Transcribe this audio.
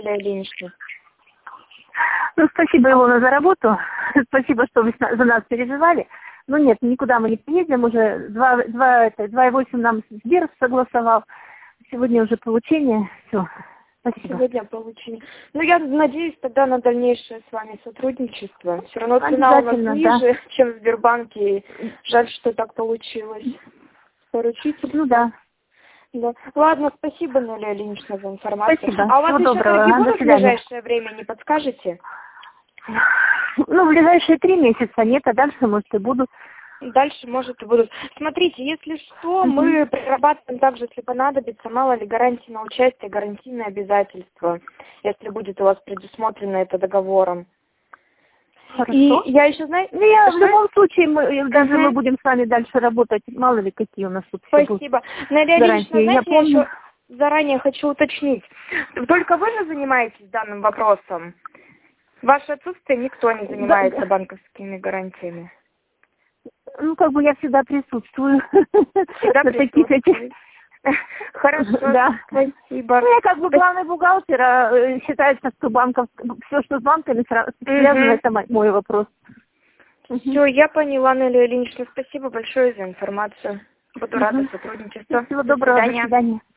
Ильинична. Ну, спасибо, Илона, за работу. Спасибо, что вы за нас переживали. Ну нет, никуда мы не поедем. Уже 2,8 нам Сбер согласовал. Сегодня уже получение. Все. Спасибо. Сегодня получение. Ну, я надеюсь тогда на дальнейшее с вами сотрудничество. Все равно цена у нас ниже, чем в Сбербанке. Жаль, что так получилось. Поручитель. Ну да. Да. Ладно, спасибо, Наля Ильинична, за информацию. Спасибо. А у вас Всего еще доброго. торги будут До в свидания. ближайшее время, не подскажете? Ну, в ближайшие 3 месяца нет, а дальше, может, и будут. Дальше, может, и будут. Смотрите, если что, мы прорабатываем также, если понадобится, мало ли гарантии на участие, гарантийные обязательства, если будет у вас предусмотрено это договором. Хорошо. И я еще, знаете... Ну, в любом случае, мы будем с вами дальше работать. Мало ли, какие у нас тут Спасибо. Наля Ильинична, знаете, я еще помню. заранее хочу уточнить. Только вы же занимаетесь данным вопросом? В ваше отсутствие никто не занимается банковскими гарантиями? Ну, как бы я всегда присутствую. Всегда присутствуете. Хорошо, да. Спасибо. Ну, я как бы главный бухгалтер, а считается, что все, что с банками связано, это мой вопрос. Все, я поняла, Наля Ильинична. Спасибо большое за информацию. Буду рада сотрудничеству. Всего доброго, до свидания.